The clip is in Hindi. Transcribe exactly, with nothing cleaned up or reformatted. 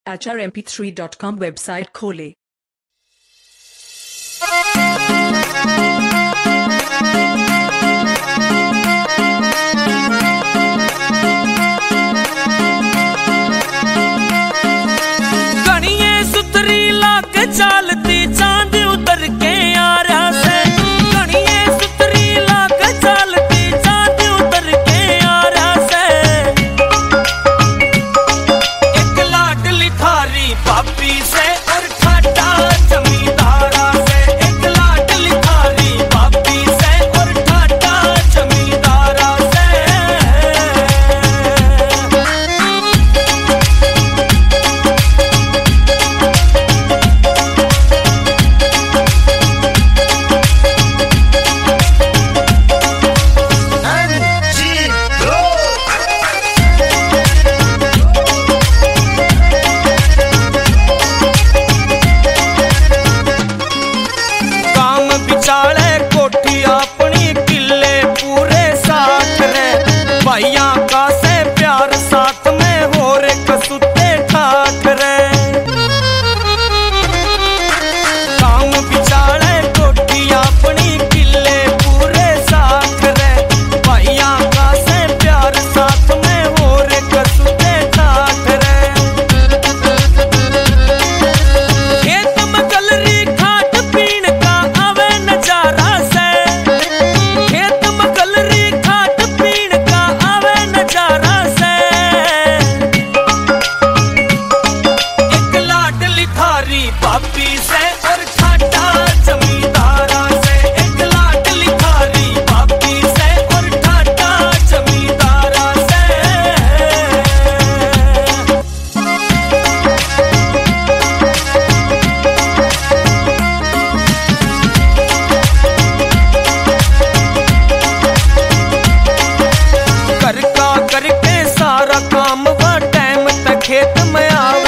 H R M P three dot com website खोलें। गणिये सुथरी लाग चालती चांद उतर के आ रहा से, गणिये सुथरी लाग चालती चांद उतर के आ रहा से। एक लाडली थारी पापी से और ठाटा जमींदारा से, एक लाडली थारी पापी से और ठाटा जमींदारा से। चाले कोठी अपनी किले पूरे साथ रे, भाइया का से प्यार साथ में हो रे कसुते ठाठ रे। काम बिचाले कोठी अपनी किले पूरे साथ रे, भाइया का से प्यार साथ में हो रे कसुते ठाठ रे। खेत में गलरी खाट पीण का आवे नजारा से, खेत में गलरी खाट पीण का आवे नजारा से। एक लाडली थारी पापी से और ठाटा जमींदारा से, एक लाडली थारी पापी से और ठाटा जमींदारा से। कर का करके सारा काम व टाइम तक खेत में आ